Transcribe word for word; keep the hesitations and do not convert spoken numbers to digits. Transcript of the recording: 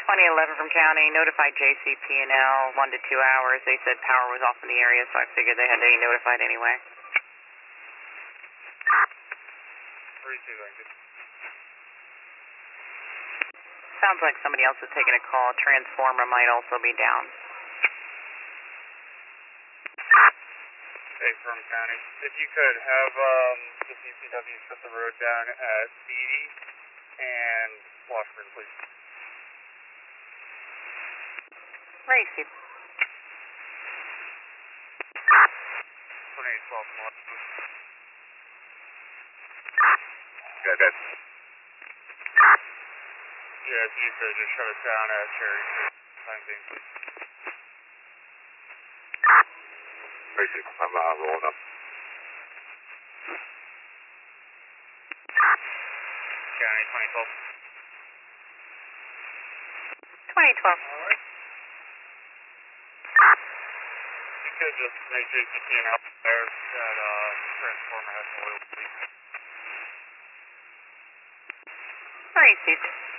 twenty eleven from county, notified J C P and L, one to two hours. They said power was off in the area, so I figured they had to be notified anyway. three two, thank you. Sounds like somebody else is taking a call. Transformer might also be down. Hey, from county. If you could have um, the D P W shut the road down at Beatty and Washburn, please. Received. twenty-eight twelve from Washburn. Good, good. Yeah, if you could just shut it down at Cherry Street. Time being, please. Racing, I'm uh, rolling up. County twenty twelve. twenty twelve. Alright. You could just make J C P and L there that uh, transformer has no oil, please. Received.